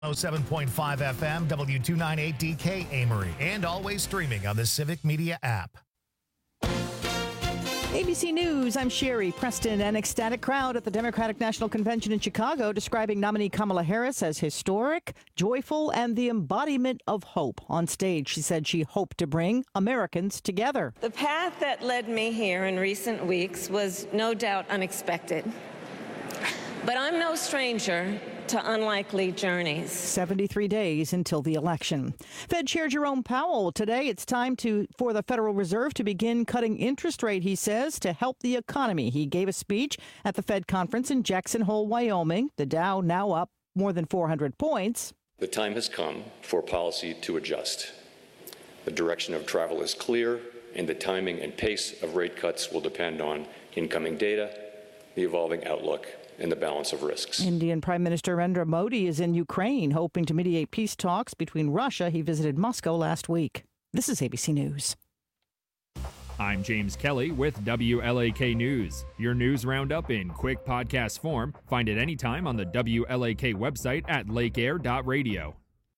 107.5 FM, W298DK Amory, and always streaming on the Civic Media app. ABC News, I'm Sherry Preston. An ecstatic crowd at the Democratic National Convention in Chicago describing nominee Kamala Harris as historic, joyful, and the embodiment of hope. On stage, she said she hoped to bring Americans together. The path that led me here in recent weeks was no doubt unexpected. But I'm no stranger to unlikely journeys. 73 days until the election. Fed Chair Jerome Powell, today it's time for the Federal Reserve to begin cutting interest rate, he says, to help the economy. He gave a speech at the Fed conference in Jackson Hole, Wyoming. The Dow now up more than 400 points. The time has come for policy to adjust. The direction of travel is clear, and the timing and pace of rate cuts will depend on incoming data, the evolving outlook, and the balance of risks. Indian Prime Minister Narendra Modi is in Ukraine, hoping to mediate peace talks between Russia. He visited Moscow last week. This is ABC News. I'm James Kelly with WLAK News. Your news roundup in quick podcast form. Find it anytime on the WLAK website at lakeair.radio.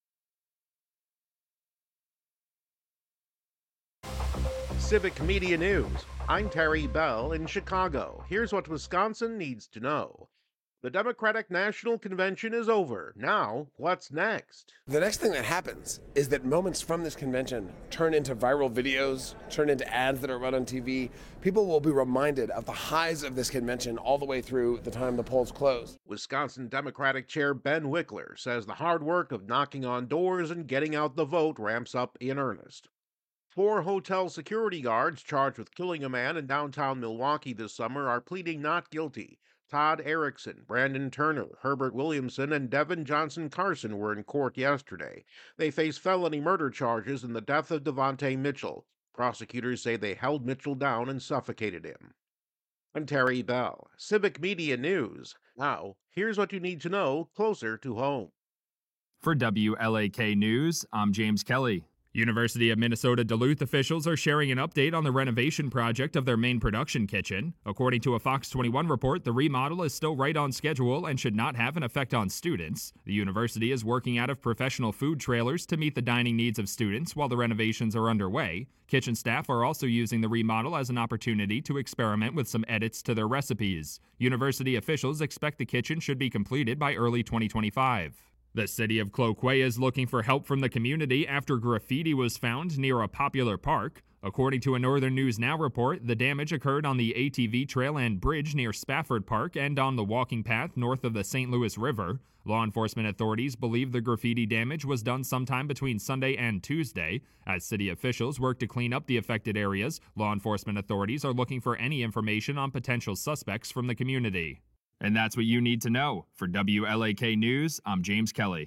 Civic Media News. I'm Terry Bell in Chicago. Here's what Wisconsin needs to know. The Democratic National Convention is over. Now, what's next? The next thing that happens is that moments from this convention turn into viral videos, turn into ads that are run on TV. People will be reminded of the highs of this convention all the way through the time the polls close. Wisconsin Democratic Chair Ben Wickler says the hard work of knocking on doors and getting out the vote ramps up in earnest. 4 hotel security guards charged with killing a man in downtown Milwaukee this summer are pleading not guilty. Todd Erickson, Brandon Turner, Herbert Williamson, and Devin Johnson Carson were in court yesterday. They face felony murder charges in the death of Devontae Mitchell. Prosecutors say they held Mitchell down and suffocated him. I'm Terry Bell, Civic Media News. Now, here's what you need to know closer to home. For WLAK News, I'm James Kelly. University of Minnesota Duluth officials are sharing an update on the renovation project of their main production kitchen. According to a Fox 21 report, the remodel is still right on schedule and should not have an effect on students. The university is working out of professional food trailers to meet the dining needs of students while the renovations are underway. Kitchen staff are also using the remodel as an opportunity to experiment with some edits to their recipes. University officials expect the kitchen should be completed by early 2025. The city of Cloquet is looking for help from the community after graffiti was found near a popular park. According to a Northern News Now report, the damage occurred on the ATV trail and bridge near Spafford Park and on the walking path north of the St. Louis River. Law enforcement authorities believe the graffiti damage was done sometime between Sunday and Tuesday. As city officials work to clean up the affected areas, law enforcement authorities are looking for any information on potential suspects from the community. And that's what you need to know. For WLAK News, I'm James Kelly.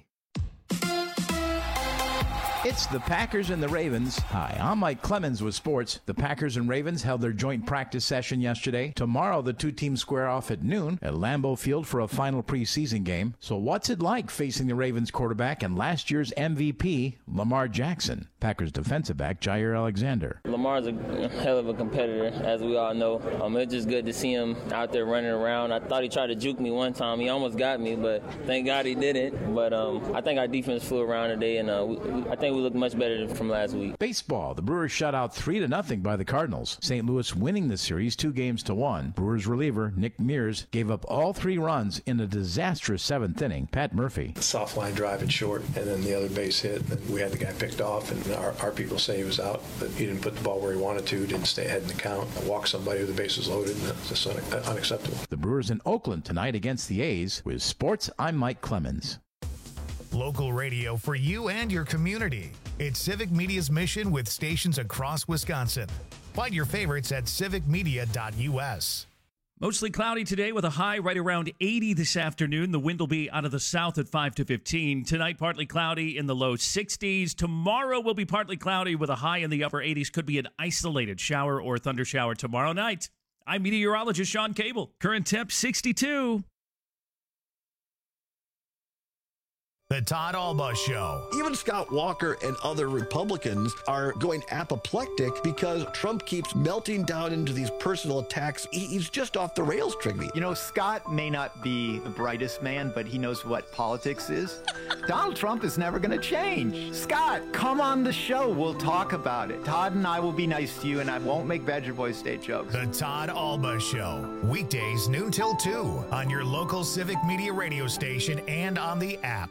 It's the Packers and the Ravens. Hi, I'm Mike Clemens with sports. The Packers and Ravens held their joint practice session yesterday. Tomorrow, the two teams square off at noon at Lambeau Field for a final preseason game. So what's it like facing the Ravens quarterback and last year's MVP, Lamar Jackson? Packers defensive back Jair Alexander. Lamar's a hell of a competitor, as we all know. It's just good to see him out there running around. I thought he tried to juke me one time. He almost got me, but thank God he didn't. But I think our defense flew around today, and I think we look much better than from last week. Baseball. The Brewers shut out 3-0 by the Cardinals. St. Louis winning the series 2-1. Brewers reliever Nick Mears gave up all 3 runs in a disastrous 7th inning. Pat Murphy. Soft line drive and short, and then the other base hit. And we had the guy picked off, and our people say he was out, but he didn't put the ball where he wanted to, didn't stay ahead in the count, walked somebody with the bases loaded, and that's just unacceptable. The Brewers in Oakland tonight against the A's. With sports, I'm Mike Clemens. Local radio for you and your community. It's Civic Media's mission with stations across Wisconsin. Find your favorites at civicmedia.us. Mostly cloudy today with a high right around 80 this afternoon. The wind will be out of the south at 5 to 15. Tonight, partly cloudy in the low 60s. Tomorrow will be partly cloudy with a high in the upper 80s. Could be an isolated shower or thundershower tomorrow night. I'm meteorologist Sean Cable. Current temp 62. The Todd Alba Show. Even Scott Walker and other Republicans are going apoplectic because Trump keeps melting down into these personal attacks. He's just off the rails, Trigby. You know, Scott may not be the brightest man, but he knows what politics is. Donald Trump is never going to change. Scott, come on the show. We'll talk about it. Todd and I will be nice to you, and I won't make Badger Boys State jokes. The Todd Alba Show. Weekdays noon till 2 on your local Civic Media radio station and on the app.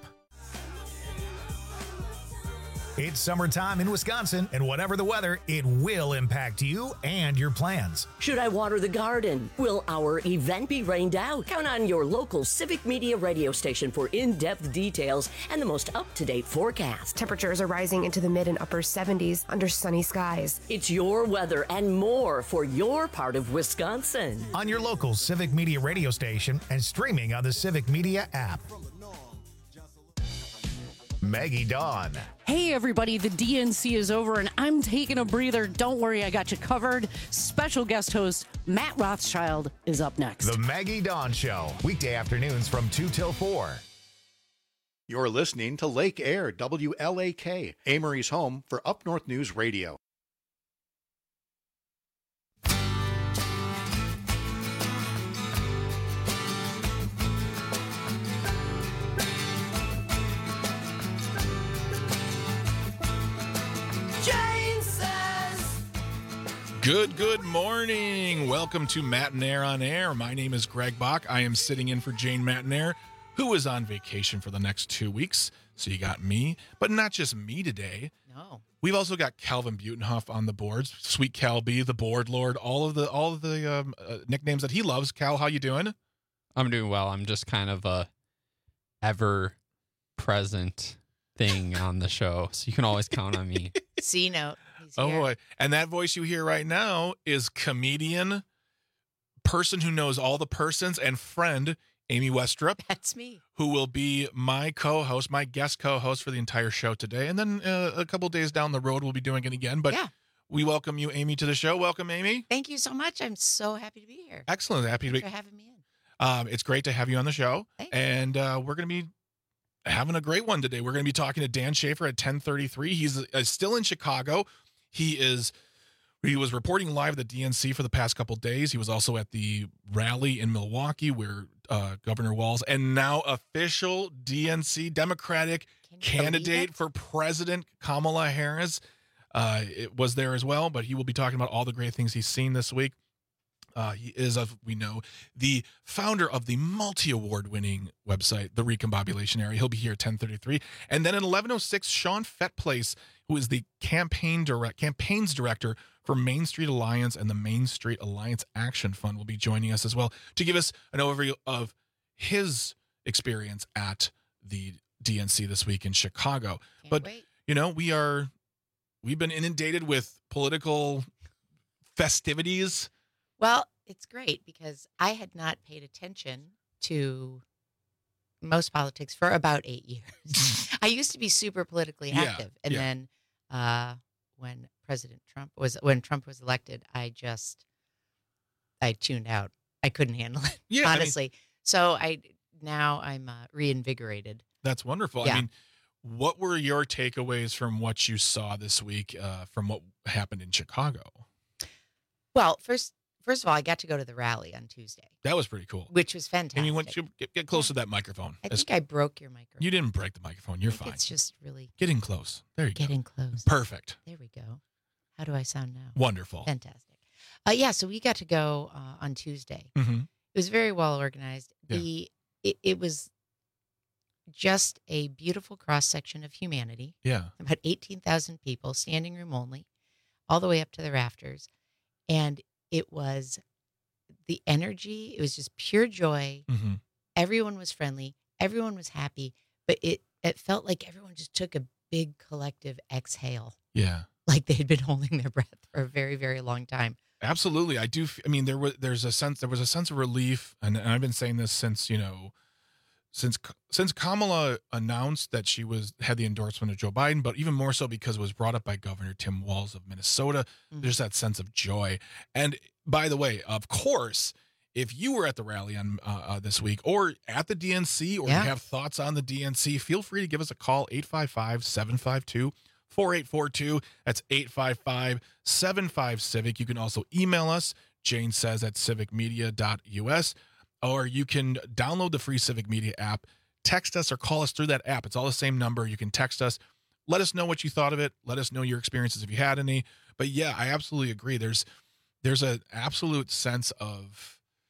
It's summertime in Wisconsin, and whatever the weather, it will impact you and your plans. Should I water the garden? Will our event be rained out? Count on your local Civic Media radio station for in-depth details and the most up-to-date forecast. Temperatures are rising into the mid and upper 70s under sunny skies. It's your weather and more for your part of Wisconsin. On your local Civic Media radio station and streaming on the Civic Media app. Maggie Dawn. Hey everybody, the DNC is over and I'm taking a breather. Don't worry, I got you covered. Special guest host Matt Rothschild is up next. The Maggie Dawn Show, weekday afternoons from 2 till 4. You're listening to Lake Air, WLAK, Amory's home for Up North News Radio. Good morning. Welcome to Matinaire on Air. My name is Greg Bach. I am sitting in for Jane Matinaire, who is on vacation for the next 2 weeks. So you got me, but not just me today. No. We've also got Calvin Butenhoff on the boards. Sweet Cal B, the board lord, all of the nicknames that he loves. Cal, how you doing? I'm doing well. I'm just kind of a ever-present thing on the show, so you can always count on me. C note. Oh boy. And that voice you hear right now is comedian, person who knows all the persons, and friend Amy Westrup. That's me. Who will be my co-host, my guest co-host for the entire show today. And then a couple days down the road, we'll be doing it again. But yeah. We welcome you, Amy, to the show. Welcome, Amy. Thank you so much. I'm so happy to be here. Excellent. Thanks for having me in. It's great to have you on the show. Thanks. And we're going to be having a great one today. We're going to be talking to Dan Schaefer at 10:33. He's still in Chicago. He was reporting live at the DNC for the past couple days. He was also at the rally in Milwaukee where Governor Walz and now official DNC Democratic candidate for President Kamala Harris it was there as well, but he will be talking about all the great things he's seen this week. He is, we know, the founder of the multi-award-winning website, The Recombobulation Area. He'll be here at 10:33. And then at 11:06, Sean Fettplace, who is the campaigns director for Main Street Alliance and the Main Street Alliance Action Fund, will be joining us as well to give us an overview of his experience at the DNC this week in Chicago. Can't wait. You know, we've been inundated with political festivities. Well, it's great because I had not paid attention to most politics for about 8 years. I used to be super politically active. And then when Trump was elected, I tuned out. I couldn't handle it, honestly. So I'm reinvigorated. That's wonderful. Yeah. I mean, what were your takeaways from what you saw this week from what happened in Chicago? Well, First of all, I got to go to the rally on Tuesday. That was pretty cool. Which was fantastic. I mean, once you get close to that microphone. I think I broke your microphone. You didn't break the microphone. You're fine. It's just really... Getting close. There you go. Getting close. Perfect. There we go. How do I sound now? Wonderful. Fantastic. So we got to go on Tuesday. Mm-hmm. It was very well organized. Yeah. It was just a beautiful cross-section of humanity. Yeah. About 18,000 people, standing room only, all the way up to the rafters. And it was the energy. It was just pure joy. Mm-hmm. Everyone was friendly. Everyone was happy. But it felt like everyone just took a big collective exhale. Yeah. Like they had been holding their breath for a very, very long time. Absolutely. I do. I mean, there was a sense of relief. And I've been saying this since, since Kamala announced that she had the endorsement of Joe Biden, but even more so because it was brought up by Governor Tim Walz of Minnesota. Mm-hmm. There's that sense of joy. And by the way, of course, if you were at the rally on this week or at the DNC, or you have thoughts on the DNC, feel free to give us a call, 855-752-4842. That's 855-75-CIVIC. You can also email us, Jane says, at civicmedia.us, or you can download the free Civic Media app, text us or call us through that app. It's all the same number. You can text us. Let us know what you thought of it. Let us know your experiences if you had any. But yeah, I absolutely agree. There's an absolute sense of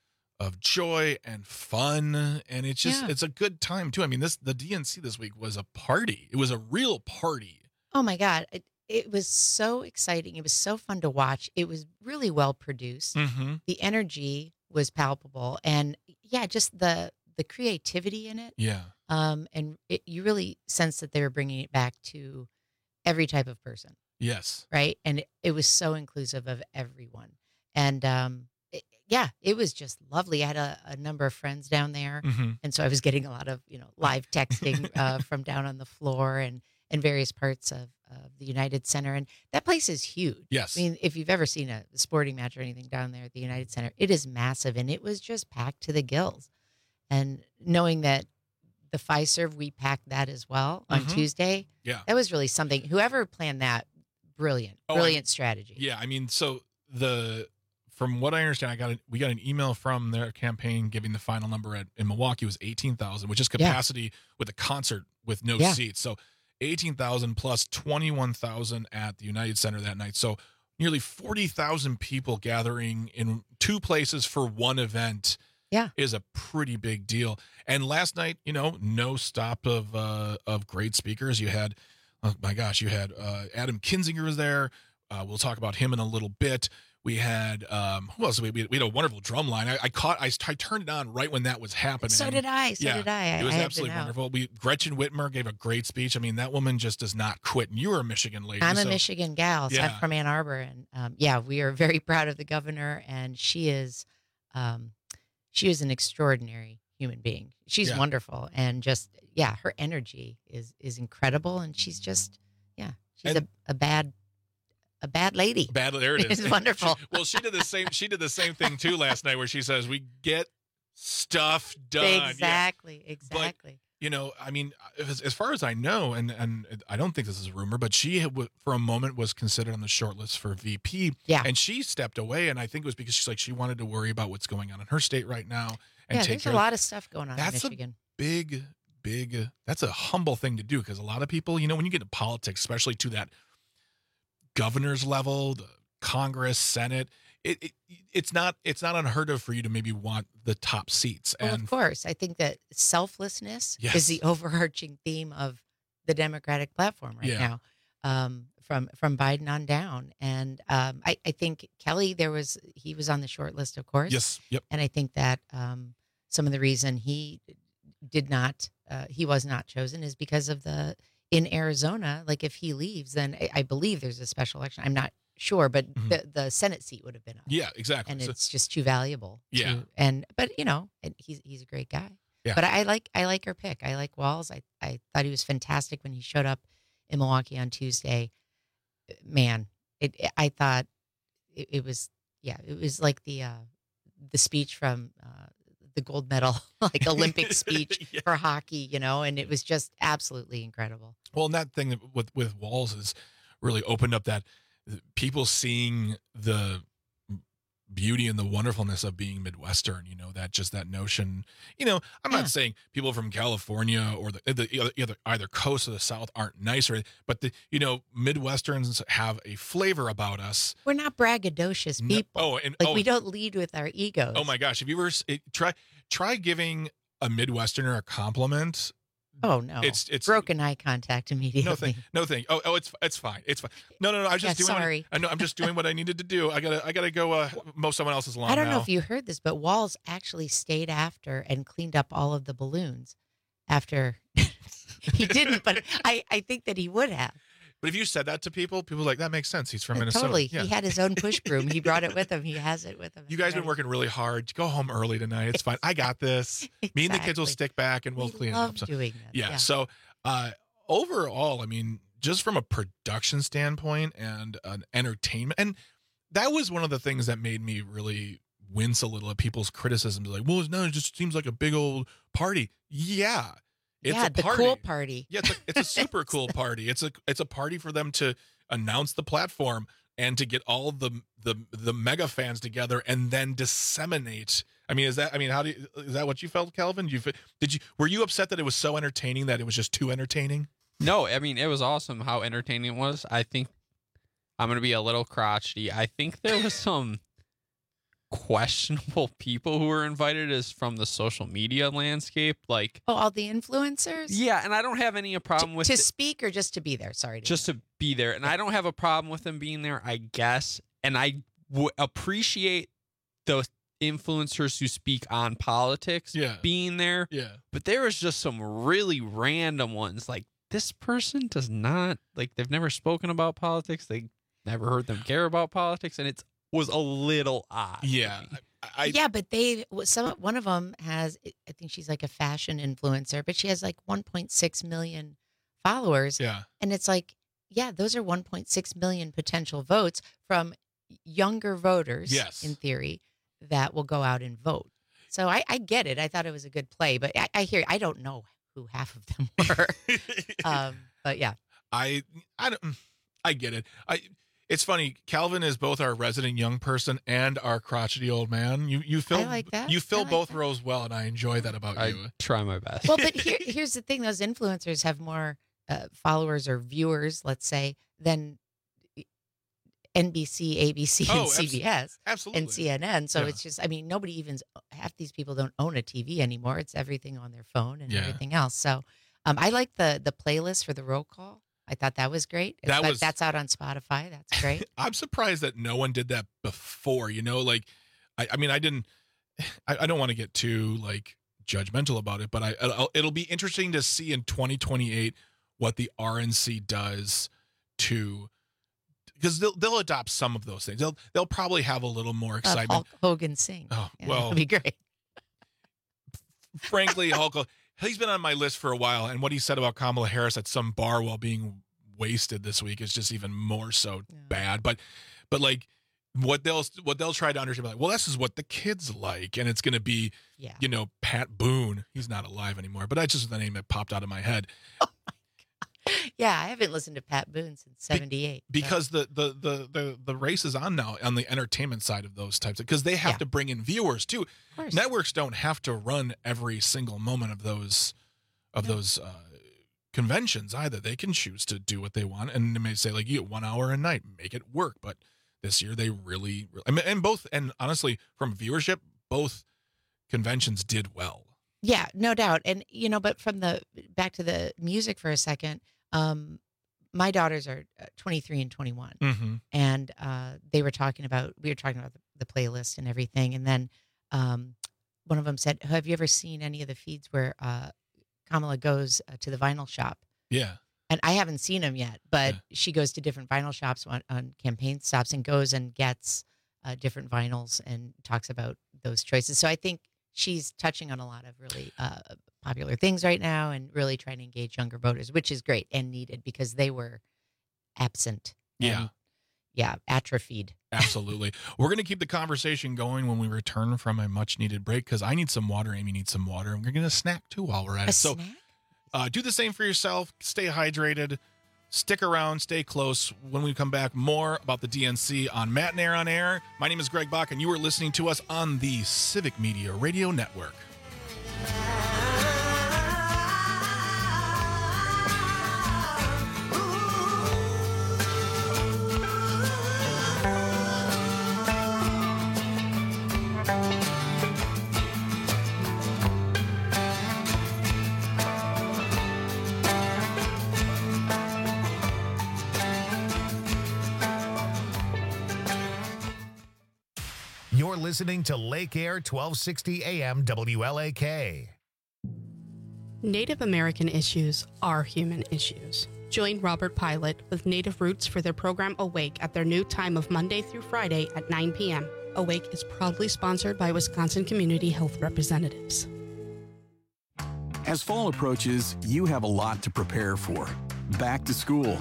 joy and fun, and it's just it's a good time too. I mean, the DNC this week was a party. It was a real party. Oh my God. It was so exciting. It was so fun to watch. It was really well produced. Mm-hmm. The energy was palpable, and just the creativity in it. Yeah. And you really sense that they were bringing it back to every type of person. Yes. Right. And it was so inclusive of everyone. And it was just lovely. I had a number of friends down there. Mm-hmm. And so I was getting a lot of, live texting from down on the floor and various parts of the United Center. And that place is huge. Yes. I mean, if you've ever seen a sporting match or anything down there at the United Center, it is massive. And it was just packed to the gills. And knowing that the Fiserv, we packed that as well on Tuesday. Yeah. That was really something. Whoever planned that, brilliant strategy. Yeah. I mean, so from what I understand, we got an email from their campaign giving the final number in Milwaukee was 18,000, which is capacity with a concert with no seats. So 18,000 plus 21,000 at the United Center that night. So nearly 40,000 people gathering in two places for one event. Is a pretty big deal. And last night, no stop of great speakers. You had, you had Adam Kinzinger was there. We'll talk about him in a little bit. We had who else? We had a wonderful drum line. I turned it on right when that was happening. So did I. It was absolutely wonderful. Gretchen Whitmer gave a great speech. I mean, that woman just does not quit. And you were a Michigan lady. I'm a Michigan gal. So I'm from Ann Arbor, and we are very proud of the governor. And she is an extraordinary human being. She's wonderful, and just her energy is incredible. And she's just she's a bad lady. There it is. It's wonderful. She did the same. She did the same thing too last night, where she says, "We get stuff done." Exactly. But, I mean, as far as I know, and I don't think this is a rumor, but she for a moment was considered on the short list for VP. Yeah. And she stepped away, and I think it was because she wanted to worry about what's going on in her state right now. And there's a lot of stuff going on in Michigan. Big, that's a humble thing to do, because a lot of people, when you get into politics, especially to that governor's level, the Congress, Senate, it's not unheard of for you to maybe want the top seats. Well, of course, I think that selflessness is the overarching theme of the Democratic platform right now, from Biden on down. And I think Kelly, he was on the short list, of course. Yes. Yep. And I think that some of the reason he was not chosen is because of in Arizona, like if he leaves, then I believe there's a special election. I'm not sure, but the Senate seat would have been up. Yeah, exactly. And it's just too valuable. Yeah. And he's a great guy. Yeah. But I like her pick. I like Walz. I thought he was fantastic when he showed up in Milwaukee on Tuesday. Man, I thought it was like the speech from the gold medal, like Olympic speech for hockey, and it was just absolutely incredible. Well, and that thing with Walz has really opened up that people seeing the beauty and the wonderfulness of being Midwestern, that notion, I'm not saying people from California or the either coast or the South aren't nicer, but Midwesterns have a flavor about us. We're not braggadocious people. We don't lead with our egos. Oh my gosh. Have you ever try giving a Midwesterner a compliment? Oh no! It's broken eye contact immediately. No thing. Oh, it's fine. It's fine. No. I was just doing. Sorry. I'm just doing what I needed to do. I gotta go mow someone else's lawn. I don't know if you heard this, but Walz actually stayed after and cleaned up all of the balloons. After he didn't, but I think that he would have. But if you said that to people are like, that makes sense. He's from Minnesota. Totally. Yeah. He had his own push broom. He brought it with him. He has it with him. You guys have been working really hard. Go home early tonight. It's fine. I got this. Exactly. Me and the kids will stick back and we'll clean it up. So, doing that. Yeah. So overall, I mean, just from a production standpoint and an entertainment, and that was one of the things that made me really wince a little at people's criticisms. Like, well, no, it just seems like a big old party. Yeah. It's a the party. cool party. Yeah, it's a super cool party. It's a party for them to announce the platform and to get all the mega fans together and then disseminate. I mean, is that what you felt, Calvin? Were you upset that it was so entertaining that it was just too entertaining? No, I mean, it was awesome how entertaining it was. I think I'm going to be a little crotchety. I think there was some questionable people who were invited as from the social media landscape. Like, all the influencers? Yeah, and I don't have any problem with to speak or just to be there? Sorry. Just to be there. And I don't have a problem with them being there, I guess. And I appreciate the influencers who speak on politics being there. Yeah. But there was just some really random ones. Like, this person does not, like, they've never spoken about politics. They never heard them care about politics. And it was a little odd. Yeah. Yeah, but one of them has, I think she's like a fashion influencer, but she has like 1.6 million followers. Yeah. And it's like, yeah, those are 1.6 million potential votes from younger voters, in theory, that will go out and vote. So I get it. I thought it was a good play, but I don't know who half of them were. But yeah. I get it. It's funny. Calvin is both our resident young person and our crotchety old man. You fill I like that. You fill both roles well, and I enjoy that about you. I try my best. Well, but here's the thing: those influencers have more followers or viewers, let's say, than NBC, ABC, and CBS, absolutely, and CNN. So it's just, I mean, half these people don't own a TV anymore. It's everything on their phone and everything else. So I like the playlist for the roll call. I thought that was great. That's out on Spotify. That's great. I'm surprised that no one did that before. You know, like, I mean, I don't want to get too like judgmental about it, but it'll be interesting to see in 2028 what the RNC does to, because they'll adopt some of those things. They'll probably have a little more excitement. Hulk Hogan sing. Oh, yeah, well, that'd be great. Frankly, Hulk. He's been on my list for a while, and what he said about Kamala Harris at some bar while being wasted this week is just even more so bad. But like what they'll try to understand, like, well, this is what the kids like, and it's going to be, you know, Pat Boone. He's not alive anymore, but that's just the name that popped out of my head. Oh my God. Yeah, I haven't listened to Pat Boone since '78 because the race is on now on the entertainment side of those types, because they have to bring in viewers too. Networks don't have to run every single moment of those conventions either. They can choose to do what they want, and they may say, like, you get 1 hour a night, make it work. But this year they really, I mean, and honestly, from viewership, both conventions did well. Yeah, no doubt. And you know, but back to the music for a second. My daughters are 23 and 21, and we were talking about the playlist and everything. And then one of them said, "Have you ever seen any of the feeds where Kamala goes to the vinyl shop?" Yeah. And I haven't seen them yet, but she goes to different vinyl shops on campaign stops and goes and gets different vinyls and talks about those choices. So I think she's touching on a lot of really popular things right now and really trying to engage younger voters, which is great and needed because they were absent. Yeah. Atrophied. Absolutely. We're going to keep the conversation going when we return from a much needed break, because I need some water. Amy needs some water. And we're going to snack too while we're at it. So do the same for yourself. Stay hydrated. Stick around. Stay close. When we come back, more about the DNC on Matt and Air on Air. My name is Greg Bach, and you are listening to us on the Civic Media Radio Network. You're listening to Lake Air 1260 AM WLAK. Native American issues are human issues. Join Robert Pilot with Native Roots for their program Awake at their new time of Monday through Friday at 9 p.m. Awake is proudly sponsored by Wisconsin Community Health Representatives. As fall approaches, you have a lot to prepare for. Back to school,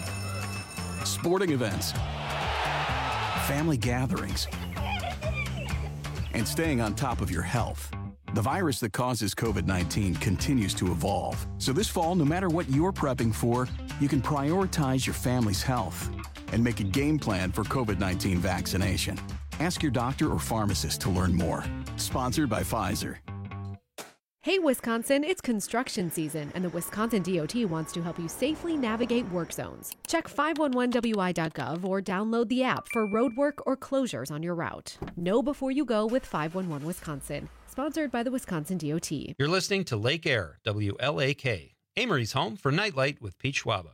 sporting events, family gatherings, and staying on top of your health. The virus that causes COVID-19 continues to evolve. So this fall, no matter what you're prepping for, you can prioritize your family's health and make a game plan for COVID-19 vaccination. Ask your doctor or pharmacist to learn more. Sponsored by Pfizer. Hey Wisconsin, it's construction season, and the Wisconsin DOT wants to help you safely navigate work zones. Check 511wi.gov or download the app for road work or closures on your route. Know before you go with 511 Wisconsin. Sponsored by the Wisconsin DOT. You're listening to Lake Air, WLAK, Amory's home for Nightlight with Pete Schwaba.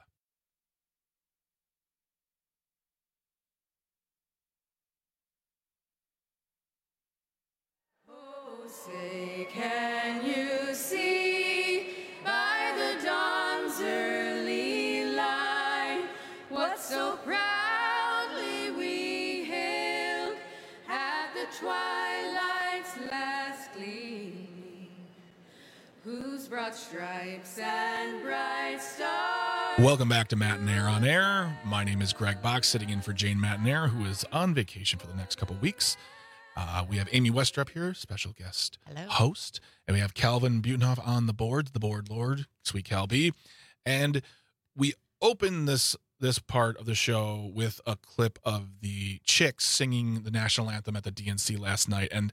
Can you see by the dawn's early light what so proudly we hailed at the twilight's last gleaming, whose broad stripes and bright stars. Welcome back to Matinaire on Air. My name is Greg Box, sitting in for Jane Matinaire, who is on vacation for the next couple weeks. We have Amy Westrup here, special guest host, and we have Calvin Butenhoff on the board Lord, Sweet Cal B. And we open this part of the show with a clip of the Chicks singing the national anthem at the DNC last night, and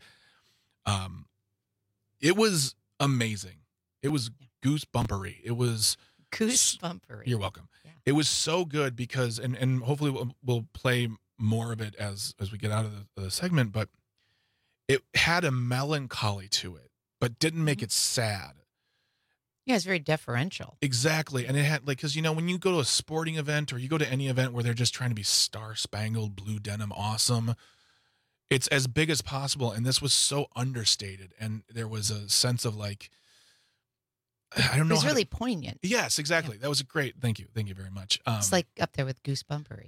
it was amazing. It was goosebumpery. It was goosebumpery. You're welcome. Yeah. It was so good because, and hopefully we'll play more of it as we get out of the segment, but it had a melancholy to it, but didn't make it sad. Yeah, it's very deferential. Exactly. And it had, like, because, when you go to a sporting event or you go to any event where they're just trying to be star-spangled, blue denim awesome, it's as big as possible. And this was so understated. And there was a sense of, like, I don't know. It was really poignant. Yes, exactly. Yeah. That was great. Thank you. Thank you very much. It's like up there with goosebumpery.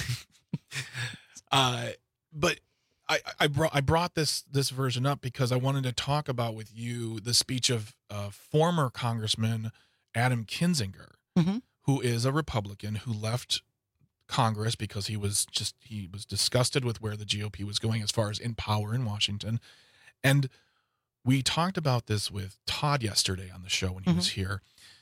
But I brought this version up because I wanted to talk about with you the speech of former Congressman Adam Kinzinger, who is a Republican who left Congress because he was disgusted with where the GOP was going as far as in power in Washington. And we talked about this with Todd yesterday on the show when he was here.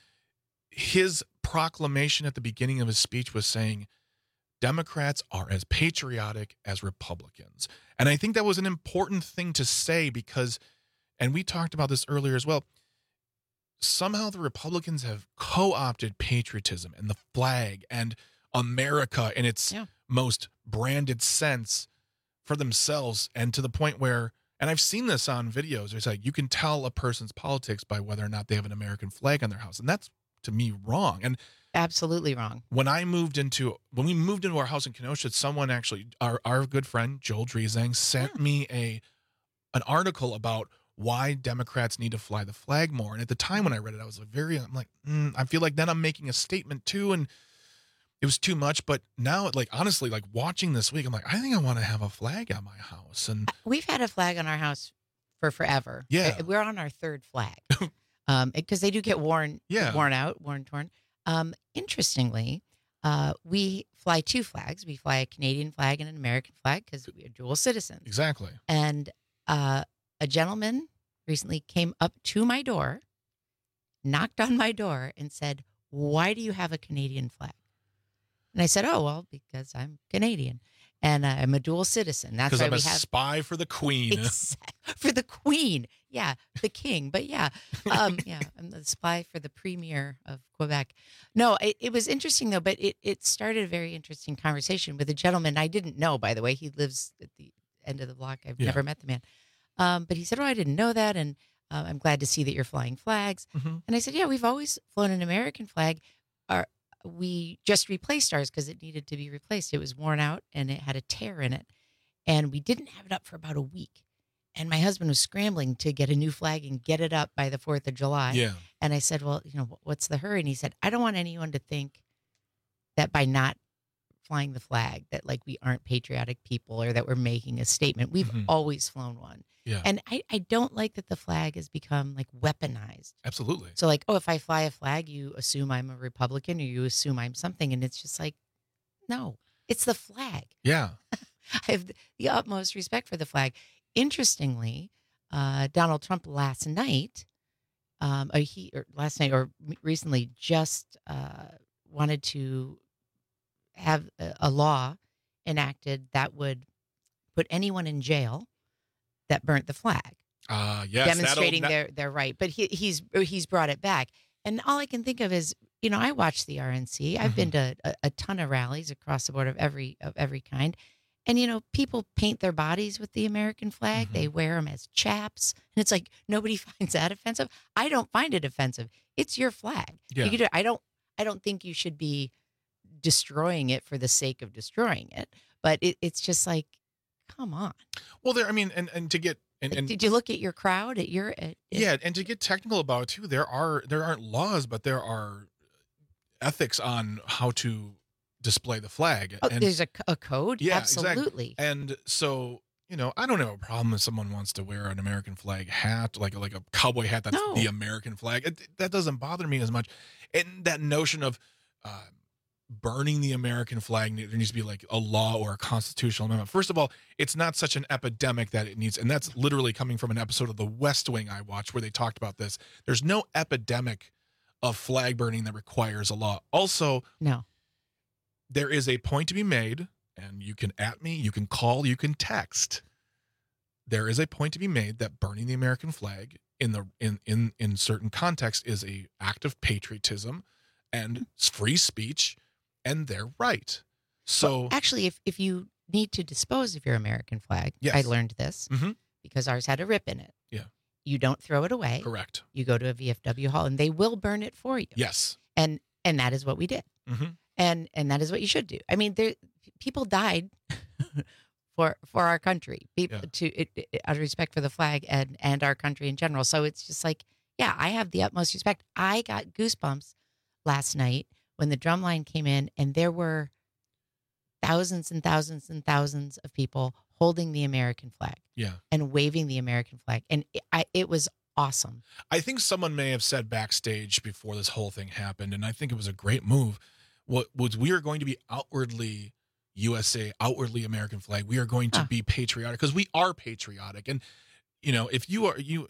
His proclamation at the beginning of his speech was saying, Democrats are as patriotic as Republicans. And I think that was an important thing to say because, and we talked about this earlier as well, somehow the Republicans have co-opted patriotism and the flag and America in its most branded sense for themselves, and to the point where, and I've seen this on videos, it's like you can tell a person's politics by whether or not they have an American flag on their house. And that's, to me, wrong. And absolutely wrong. When we moved into our house in Kenosha, someone actually, our good friend Joel Driesang sent me an article about why Democrats need to fly the flag more. And at the time when I read it, I was I feel like then I'm making a statement too, and it was too much. But now, honestly, watching this week, I'm like, I think I want to have a flag on my house. And we've had a flag on our house for forever. Yeah, we're on our third flag because they do get worn torn. Interestingly, we fly two flags. We fly a Canadian flag and an American flag because we are dual citizens. Exactly. And a gentleman recently came up to my door, knocked on my door, and said, "Why do you have a Canadian flag?" And I said, "Oh, well, because I'm Canadian and I'm a dual citizen. That's why I'm a spy for the Queen." For the Queen. Yeah, the King. But I'm the spy for the Premier of Quebec. No, it was interesting, though, but it started a very interesting conversation with a gentleman I didn't know, by the way. He lives at the end of the block. I've never met the man. But he said, "Oh, I didn't know that, and I'm glad to see that you're flying flags." And I said, "Yeah, we've always flown an American flag. We just replaced ours because it needed to be replaced. It was worn out and it had a tear in it. And we didn't have it up for about a week. And my husband was scrambling to get a new flag and get it up by the 4th of July. Yeah. And I said, "Well, what's the hurry?" And he said, "I don't want anyone to think that by not flying the flag that we aren't patriotic people or that we're making a statement. We've always flown one." Yeah. And I don't like that the flag has become weaponized. Absolutely. So if I fly a flag, you assume I'm a Republican or you assume I'm something. And it's just no, it's the flag. Yeah. I have the utmost respect for the flag. interestingly, Donald Trump last night, recently just wanted to have a law enacted that would put anyone in jail that burnt the flag. Yes, demonstrating their right. But he's brought it back. And all I can think of is, I watch the RNC. I've been to a ton of rallies across the board of every kind. And, people paint their bodies with the American flag. They wear them as chaps. And it's like, nobody finds that offensive. I don't find it offensive. It's your flag. Yeah. I don't think you should be destroying it for the sake of destroying it. But it's just like, come on. Well, and to get... And did you look at your crowd and to get technical about it too, there aren't laws, but there are ethics on how to display the flag. Oh, there's a code? Yeah, absolutely. Exactly. And so, I don't have a problem if someone wants to wear an American flag hat, like a cowboy hat that's the American flag. That doesn't bother me as much. And that notion of burning the American flag, there needs to be like a law or a constitutional amendment. First of all, it's not such an epidemic that it needs, and that's literally coming from an episode of The West Wing I watched where they talked about this. There's no epidemic of flag burning that requires a law. Also, no. There is a point to be made, and you can at me, you can call, you can text. There is a point to be made that burning the American flag in certain contexts is a act of patriotism and free speech. And they're right. So actually, if you need to dispose of your American flag, yes. I learned this because ours had a rip in it. Yeah. You don't throw it away. Correct. You go to a VFW hall and they will burn it for you. Yes. And that is what we did. And that is what you should do. I mean, people died for our country, out of respect for the flag and our country in general. So it's just like, yeah, I have the utmost respect. I got goosebumps last night when the drumline came in, and there were thousands and thousands and thousands of people holding the American flag, and waving the American flag, and it was awesome. I think someone may have said backstage before this whole thing happened, and I think it was a great move. What was we are going to be outwardly USA, outwardly American flag. We are going to be patriotic because we are patriotic, and if you.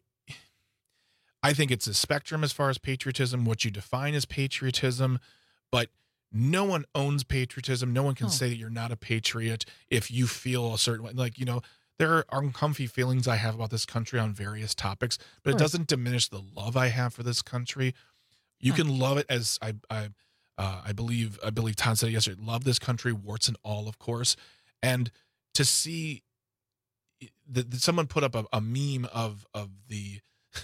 I think it's a spectrum as far as patriotism, what you define as patriotism. But no one owns patriotism. No one can say that you're not a patriot if you feel a certain way. Like, there are uncomfy feelings I have about this country on various topics, but it doesn't diminish the love I have for this country. You can love it as I believe Todd said yesterday, love this country, warts and all, of course. And to see that someone put up a meme of the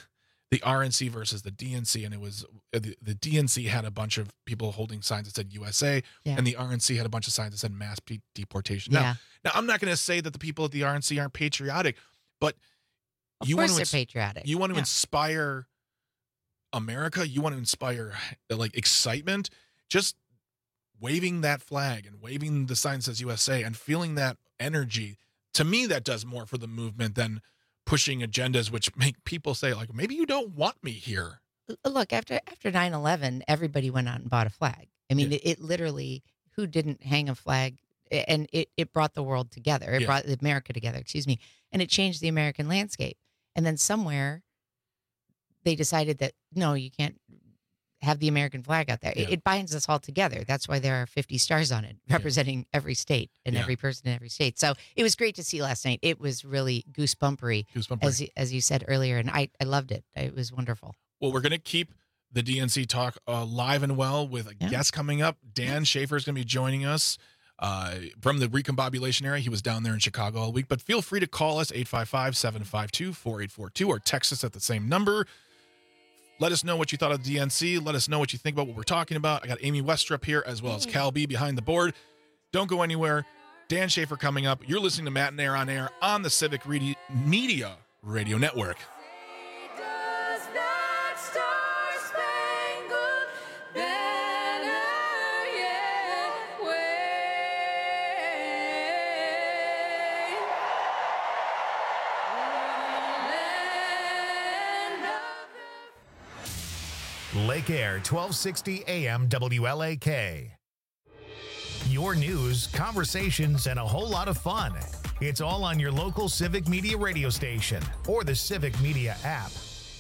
RNC versus the DNC, and it was the DNC had a bunch of people holding signs that said USA, and the RNC had a bunch of signs that said mass deportation. Now I'm not going to say that the people at the RNC aren't patriotic, but of course they're patriotic. You want to inspire America. You want to inspire like excitement. Just waving that flag and waving the sign that says USA and feeling that energy. To me, that does more for the movement than pushing agendas which make people say, like, maybe you don't want me here. Look, after 9/11, everybody went out and bought a flag. I mean, it literally, who didn't hang a flag? And it brought the world together. It brought America together, and it changed the American landscape. And then somewhere they decided that, no, you can't have the American flag out there. It binds us all together. That's why there are 50 stars on it, representing every state and every person in every state. So it was great to see last night. It was really goosebumpery. As you said earlier, and I loved it. It was wonderful. Well, we're going to keep the DNC talk live and well with a guest coming up. Dan Schaefer is going to be joining us from the recombobulation area. He was down there in Chicago all week. But feel free to call us, 855-752-4842, or text us at the same number. Let us know what you thought of the DNC. Let us know what you think about what we're talking about. I got Amy Westrup here, as well as Cal B behind the board. Don't go anywhere. Dan Schaefer coming up. You're listening to Matt and Air on Air on the Civic Media Radio Network. Lake Air, 1260 AM WLAK. Your news, conversations, and a whole lot of fun. It's all on your local Civic Media radio station or the Civic Media app.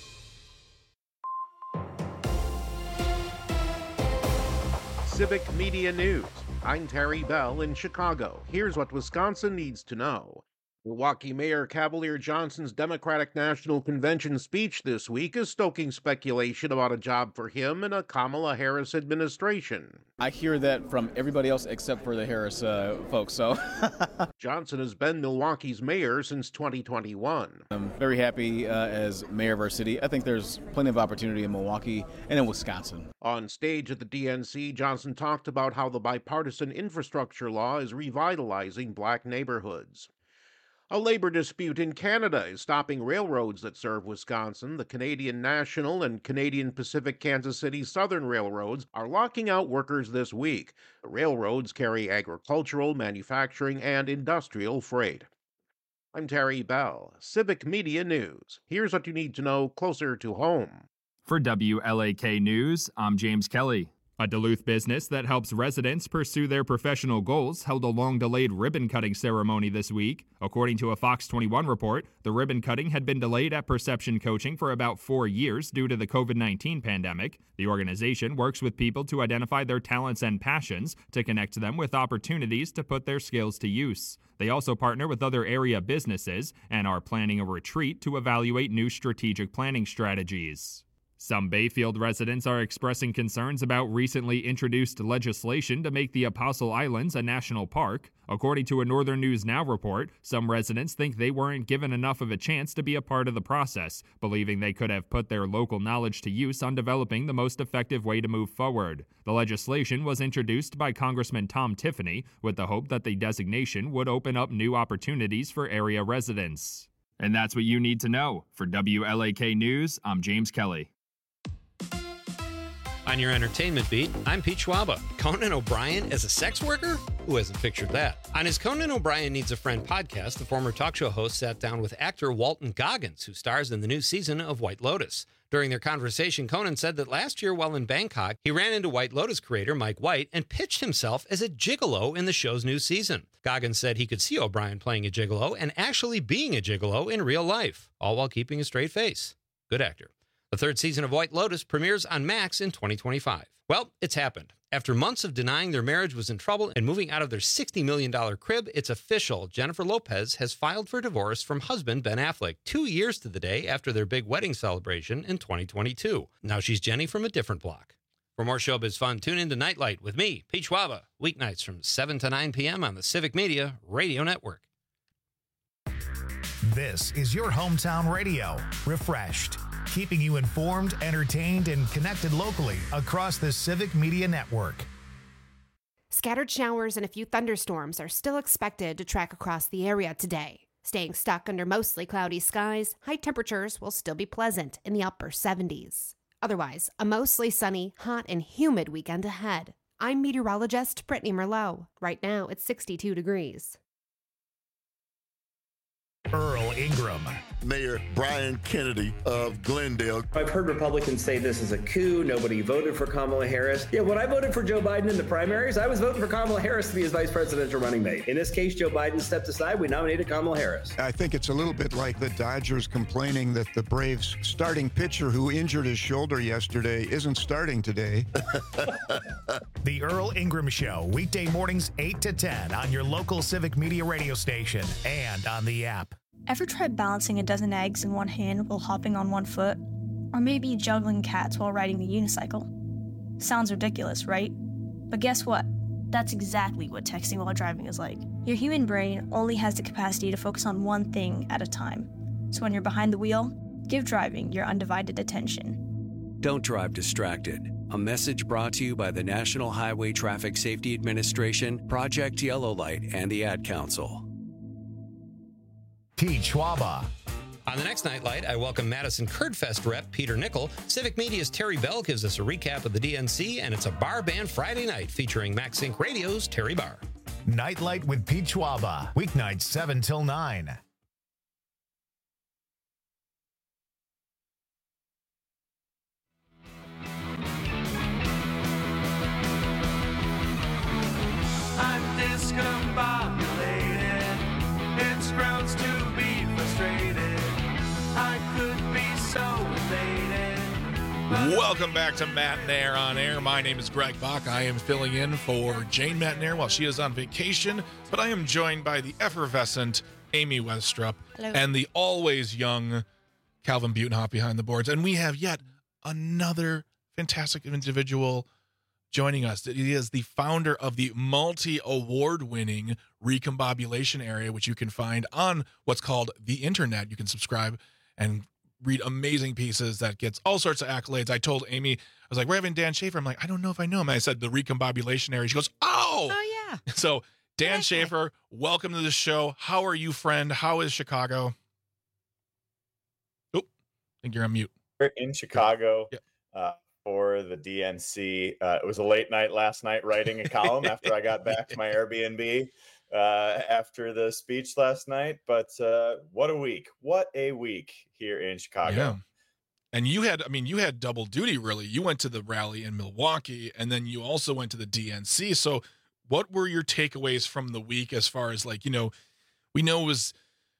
Civic Media News. I'm Terry Bell in Chicago. Here's what Wisconsin needs to know. Milwaukee Mayor Cavalier Johnson's Democratic National Convention speech this week is stoking speculation about a job for him in a Kamala Harris administration. I hear that from everybody else except for the Harris folks, so. Johnson has been Milwaukee's mayor since 2021. I'm very happy as mayor of our city. I think there's plenty of opportunity in Milwaukee and in Wisconsin. On stage at the DNC, Johnson talked about how the bipartisan infrastructure law is revitalizing black neighborhoods. A labor dispute in Canada is stopping railroads that serve Wisconsin. The Canadian National and Canadian Pacific Kansas City Southern Railroads are locking out workers this week. The railroads carry agricultural, manufacturing, and industrial freight. I'm Terry Bell, Civic Media News. Here's what you need to know closer to home. For WLAK News, I'm James Kelly. A Duluth business that helps residents pursue their professional goals held a long-delayed ribbon-cutting ceremony this week. According to a Fox 21 report, the ribbon cutting had been delayed at Perception Coaching for about 4 years due to the COVID-19 pandemic. The organization works with people to identify their talents and passions to connect them with opportunities to put their skills to use. They also partner with other area businesses and are planning a retreat to evaluate new strategic planning strategies. Some Bayfield residents are expressing concerns about recently introduced legislation to make the Apostle Islands a national park. According to a Northern News Now report, some residents think they weren't given enough of a chance to be a part of the process, believing they could have put their local knowledge to use on developing the most effective way to move forward. The legislation was introduced by Congressman Tom Tiffany with the hope that the designation would open up new opportunities for area residents. And that's what you need to know. For WLAK News, I'm James Kelly. On your entertainment beat, I'm Pete Schwaba. Conan O'Brien as a sex worker? Who hasn't pictured that? On his Conan O'Brien Needs a Friend podcast, the former talk show host sat down with actor Walton Goggins, who stars in the new season of White Lotus. During their conversation, Conan said that last year while in Bangkok, he ran into White Lotus creator Mike White and pitched himself as a gigolo in the show's new season. Goggins said he could see O'Brien playing a gigolo and actually being a gigolo in real life, all while keeping a straight face. Good actor. The third season of White Lotus premieres on Max in 2025. Well, it's happened. After months of denying their marriage was in trouble and moving out of their $60 million crib, it's official. Jennifer Lopez has filed for divorce from husband Ben Affleck 2 years to the day after their big wedding celebration in 2022. Now she's Jenny from a different block. For more showbiz fun, tune in to Nightlight with me, Pete Schwaba, weeknights from 7 to 9 p.m. on the Civic Media Radio Network. This is your hometown radio, refreshed, keeping you informed, entertained, and connected locally across the Civic Media Network. Scattered showers and a few thunderstorms are still expected to track across the area today. Staying stuck under mostly cloudy skies, high temperatures will still be pleasant in the upper 70s. Otherwise, a mostly sunny, hot, and humid weekend ahead. I'm meteorologist Brittany Merlot. Right now, it's 62 degrees. Earl Ingram. Mayor Brian Kennedy of Glendale. I've heard Republicans say this is a coup. Nobody voted for Kamala Harris. Yeah, when I voted for Joe Biden in the primaries, I was voting for Kamala Harris to be his vice presidential running mate. In this case, Joe Biden stepped aside. We nominated Kamala Harris. I think it's a little bit like the Dodgers complaining that the Braves starting pitcher who injured his shoulder yesterday isn't starting today. The Earl Ingram Show, weekday mornings 8 to 10 on your local Civic Media radio station and on the app. Ever tried balancing a dozen eggs in one hand while hopping on one foot? Or maybe juggling cats while riding the unicycle? Sounds ridiculous, right? But guess what? That's exactly what texting while driving is like. Your human brain only has the capacity to focus on one thing at a time. So when you're behind the wheel, give driving your undivided attention. Don't drive distracted. A message brought to you by the National Highway Traffic Safety Administration, Project Yellow Light, and the Ad Council. Pete Schwaba. On the next Nightlight, I welcome Madison Kurdfest rep Peter Nickel. Civic Media's Terry Bell gives us a recap of the DNC, and it's a bar band Friday night featuring Max Inc. Radio's Terry Barr. Nightlight with Pete Schwaba, weeknights 7 till 9. I'm discombobulated. Welcome back to Matt and Air on Air. My name is Greg Bach. I am filling in for Jane Matt while she is on vacation, but I am joined by the effervescent Amy Westrup and the always young Calvin Butenhoff behind the boards. And we have yet another fantastic individual joining us. He is the founder of the multi-award-winning Recombobulation Area, which you can find on what's called the internet. You can subscribe and read amazing pieces that gets all sorts of accolades. I told Amy, I was like, we're having Dan Schaefer. I'm like, I don't know if I know him. I said the Recombobulation Area. She goes, oh yeah. So Dan Schaefer, welcome to the show. How are you, friend? How is Chicago? Oh, I think you're on mute. We're in Chicago for the DNC. It was a late night last night writing a column after I got back to my Airbnb after the speech last night. But what a week here in Chicago. Yeah. And you had double duty, really. You went to the rally in Milwaukee, and then you also went to the DNC. So what were your takeaways from the week as far as we know it was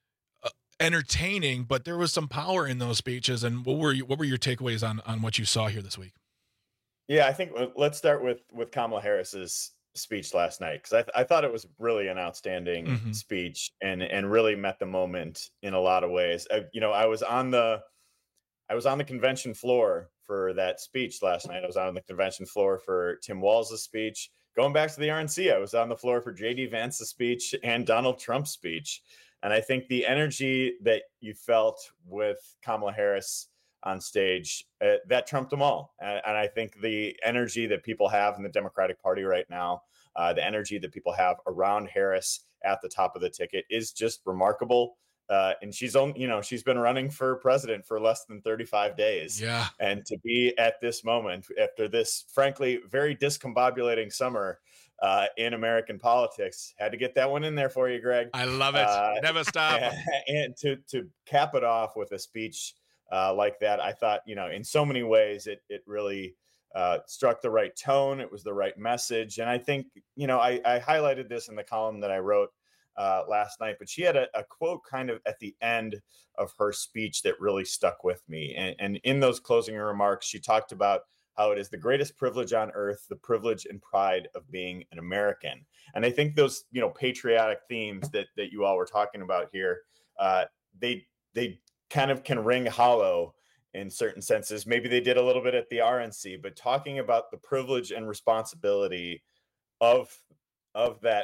entertaining, but there was some power in those speeches. And what were your takeaways on what you saw here this week? Yeah, I think let's start with Kamala Harris's speech last night, because I thought it was really an outstanding speech and really met the moment in a lot of ways. I was on the convention floor for that speech last night. I was on the convention floor for Tim Walz's speech. Going back to the RNC, I was on the floor for J.D. Vance's speech and Donald Trump's speech. And I think the energy that you felt with Kamala Harris on stage, that trumped them all. And I think the energy that people have in the Democratic Party right now, the energy that people have around Harris at the top of the ticket is just remarkable. And she's been running for president for less than 35 days. Yeah. And to be at this moment after this, frankly, very discombobulating summer in American politics, had to get that one in there for you, Greg. I love it. Never stop. And to cap it off with a speech like that, I thought, in so many ways, it really struck the right tone. It was the right message. And I think, I highlighted this in the column that I wrote last night, but she had a quote kind of at the end of her speech that really stuck with me. And in those closing remarks, she talked about how it is the greatest privilege on earth, the privilege and pride of being an American. And I think those, patriotic themes that you all were talking about here, they kind of can ring hollow in certain senses. Maybe they did a little bit at the RNC, but talking about the privilege and responsibility of that,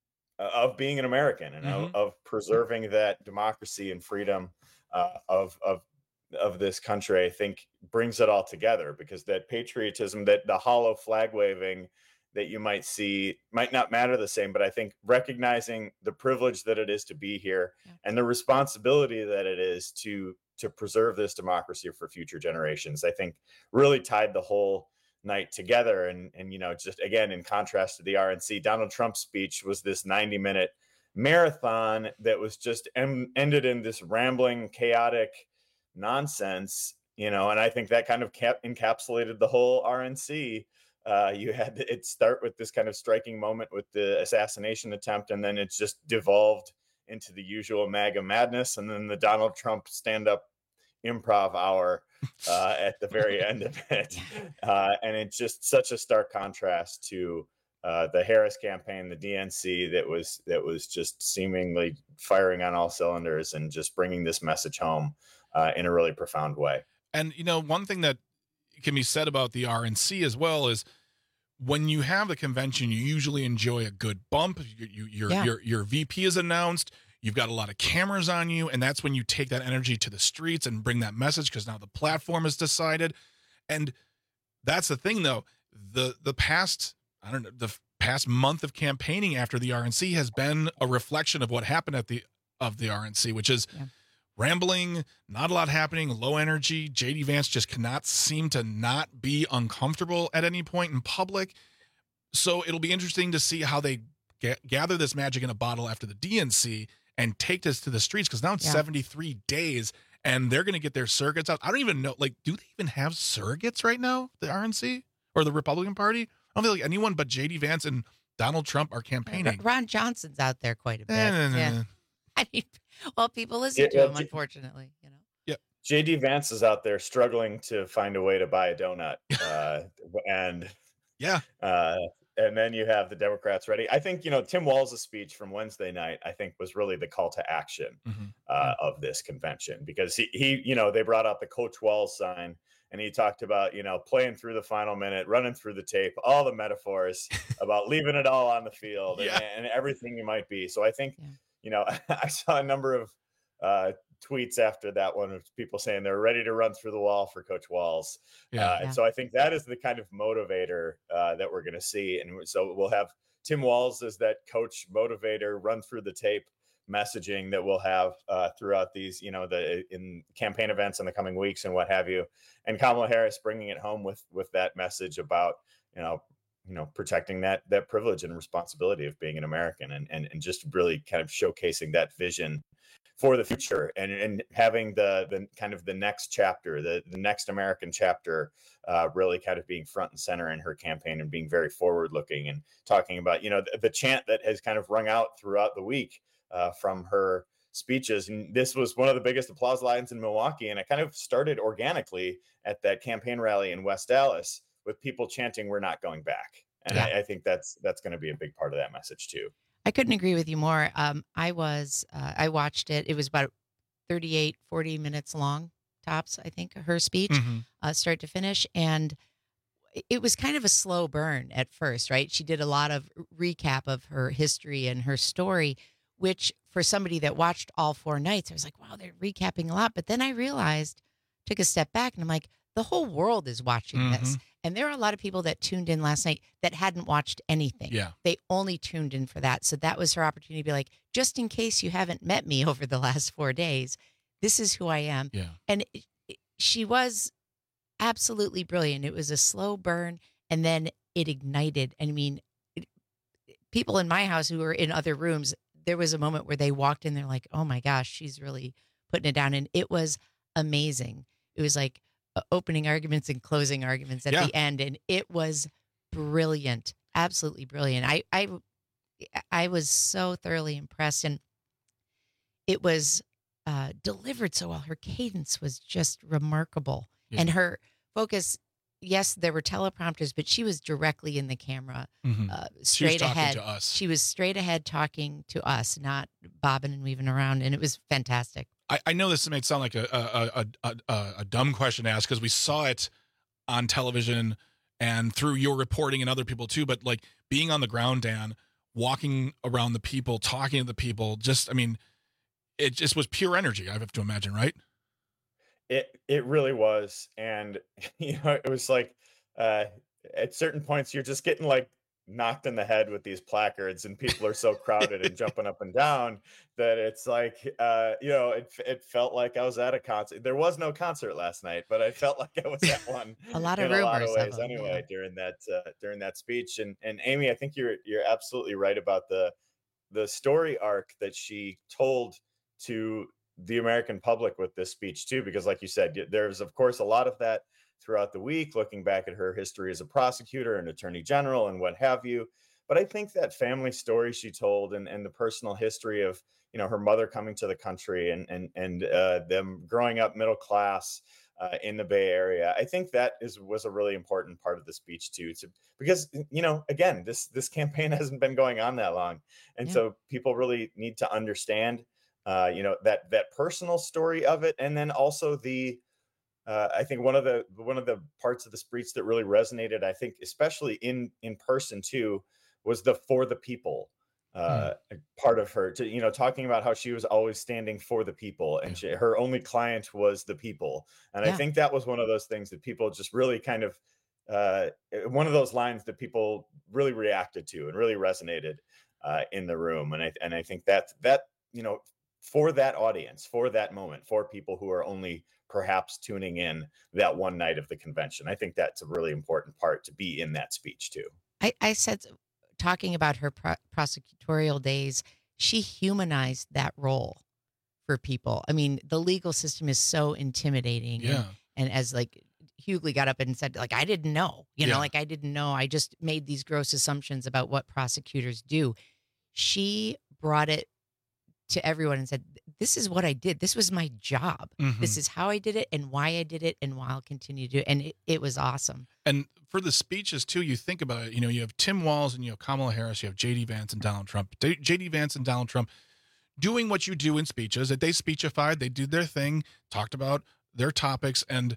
of being an American and of preserving that democracy and freedom of this country, I think brings it all together, because that patriotism, that the hollow flag waving that you might see might not matter the same, but I think recognizing the privilege that it is to be here and the responsibility that it is to preserve this democracy for future generations, I think really tied the whole night together. And just again, in contrast to the RNC, Donald Trump's speech was this 90-minute marathon that was just ended in this rambling, chaotic nonsense, and I think that kind of encapsulated the whole RNC. You had it start with this kind of striking moment with the assassination attempt, and then it's just devolved into the usual MAGA madness, and then the Donald Trump stand-up improv hour at the very end of it. And it's just such a stark contrast to the Harris campaign, the DNC, that was just seemingly firing on all cylinders and just bringing this message home in a really profound way. And, one thing that can be said about the RNC as well is when you have the convention, you usually enjoy a good bump. Your VP is announced. You've got a lot of cameras on you, and that's when you take that energy to the streets and bring that message, because now the platform is decided. And that's the thing, though. The past month of campaigning after the RNC has been a reflection of what happened of the RNC, which is rambling, not a lot happening, low energy. J.D. Vance just cannot seem to not be uncomfortable at any point in public. So it'll be interesting to see how they gather this magic in a bottle after the DNC and take this to the streets, because now it's 73 days and they're going to get their surrogates out. I don't even know, do they even have surrogates right now, the RNC or the Republican Party? I don't feel like anyone but J.D. Vance and Donald Trump are campaigning. Ron Johnson's out there quite a bit. Yeah. I mean, well, people listen to him, unfortunately. Yeah, J.D. Vance is out there struggling to find a way to buy a donut. And yeah. And then you have the Democrats ready. I think, Tim Walz's speech from Wednesday night, I think was really the call to action of this convention, because he they brought out the Coach Walz sign, and he talked about, playing through the final minute, running through the tape, all the metaphors about leaving it all on the field and everything you might be. So I think, I saw a number of tweets after that one of people saying they're ready to run through the wall for Coach Walz. And so I think that is the kind of motivator that we're going to see. And so we'll have Tim Walz as that coach motivator, run through the tape messaging that we'll have throughout these, in campaign events in the coming weeks and what have you. And Kamala Harris bringing it home with that message about, protecting that privilege and responsibility of being an American, and just really kind of showcasing that vision for the future, and having the kind of the next chapter, the next American chapter, really kind of being front and center in her campaign, and being very forward looking, and talking about, the chant that has kind of rung out throughout the week from her speeches. And this was one of the biggest applause lines in Milwaukee. And it kind of started organically at that campaign rally in West Dallas with people chanting, "We're not going back." And I think that's going to be a big part of that message too. I couldn't agree with you more. I watched it. It was about 40 minutes long, tops, I think, her speech, start to finish. And it was kind of a slow burn at first, right? She did a lot of recap of her history and her story, which for somebody that watched all 4 nights, I was like, wow, they're recapping a lot. But then I realized, took a step back, and I'm like, the whole world is watching this. And there are a lot of people that tuned in last night that hadn't watched anything. Yeah. They only tuned in for that. So that was her opportunity to be like, just in case you haven't met me over the last 4 days, this is who I am. Yeah. And she was absolutely brilliant. It was a slow burn, and then it ignited. I mean, people in my house who were in other rooms, there was a moment where they walked in, they're like, oh my gosh, she's really putting it down. And it was amazing. It was like opening arguments and closing arguments at the end. And it was brilliant. Absolutely brilliant. I was so thoroughly impressed, and it was delivered so well. Her cadence was just remarkable. Yeah. And her focus, yes, there were teleprompters, but she was directly in the camera, straight ahead. To us. She was straight ahead talking to us, not bobbing and weaving around. And it was fantastic. I know this may sound like a dumb question to ask, because we saw it on television and through your reporting and other people too, but like being on the ground, Dan, walking around the people, talking to the people, it just was pure energy, I have to imagine, right? It really was. And, it was like, at certain points, you're just getting like knocked in the head with these placards, and people are so crowded and jumping up and down that it's like, it felt like I was at a concert. There was no concert last night, but I felt like I was at one. A lot of in rumors a lot of ways of them, anyway, during that speech. And Amy, I think you're absolutely right about the story arc that she told to the American public with this speech too, because like you said, there's of course a lot of that throughout the week, looking back at her history as a prosecutor and attorney general and what have you. But I think that family story she told, and the personal history of, her mother coming to the country and them growing up middle class in the Bay Area, I think that was a really important part of the speech too, because, again, this campaign hasn't been going on that long. And so people really need to understand, that personal story of it. And then also I think one of the parts of the speech that really resonated, I think, especially in person too, was the for the people part of her, talking about how she was always standing for the people, and her only client was the people. And I think that was one of those things that people just really kind of, one of those lines that people really reacted to and really resonated in the room. And I think that for that audience, for that moment, for people who are only perhaps tuning in that one night of the convention, I think that's a really important part to be in that speech too. I said, talking about her prosecutorial days, she humanized that role for people. I mean, the legal system is so intimidating. Yeah. And as like Hughley got up and said, like, I didn't know, I didn't know. I just made these gross assumptions about what prosecutors do. She brought it to everyone and said, this is what I did. This was my job. Mhm. This is how I did it and why I did it and why I'll continue to do it. And it was awesome. And for the speeches, too, you think about it, you have Tim Walz and you have Kamala Harris, you have J.D. Vance and Donald Trump. J.D. Vance and Donald Trump doing what you do in speeches, that they speechified, they did their thing, talked about their topics, and,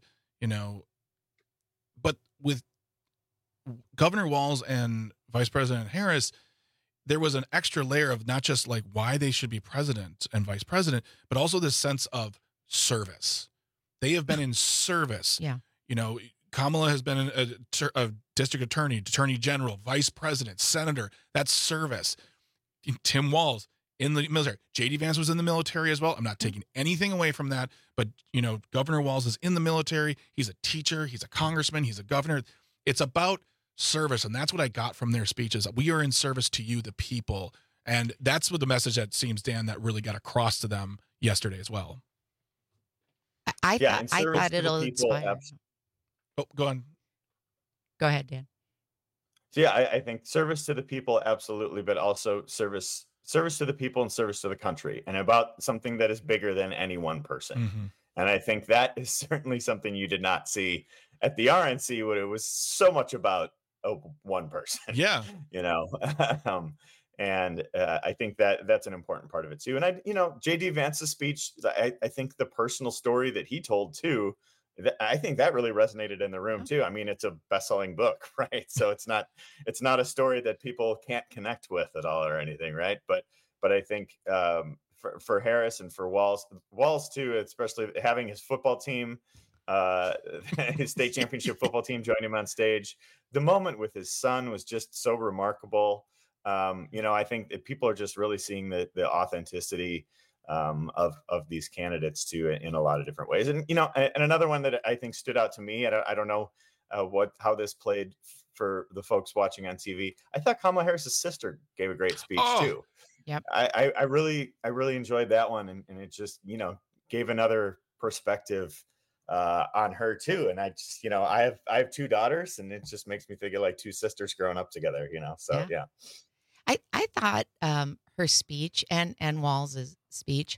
but with Governor Walz and Vice President Harris, there was an extra layer of not just like why they should be president and vice president, but also this sense of service. They have been in service. Yeah. Kamala has been a district attorney, attorney general, vice president, senator. That's service. Tim Walz in the military. J.D. Vance was in the military as well. I'm not taking anything away from that, but Governor Walz is in the military. He's a teacher. He's a congressman. He's a governor. It's about service, and that's what I got from their speeches. We are in service to you, the people, and that's what the message that seems, Dan, that really got across to them yesterday as well. I thought it'll inspire. Oh, go on. Go ahead, Dan. So yeah, I think service to the people, absolutely, but also service to the people and service to the country, and about something that is bigger than any one person. Mm-hmm. And I think that is certainly something you did not see at the RNC, when it was so much about one person. Yeah. And I think that's an important part of it too. And J.D. Vance's speech, I think the personal story that he told too, I think that really resonated in the room too. I mean, it's a best-selling book, right? So it's not a story that people can't connect with at all or anything, right? But I think for Harris and for Walz too, especially having his football team, his state championship football team join him on stage, the moment with his son was just so remarkable. I think that people are just really seeing the authenticity of these candidates too in a lot of different ways. And and another one that I think stood out to me, I don't know how this played for the folks watching on TV. I thought Kamala Harris's sister gave a great speech too. Yep. I really enjoyed that one, and it just gave another perspective on her too. And I just I have two daughters, and it just makes me think of like two sisters growing up together. So yeah. I thought her speech and Walz's speech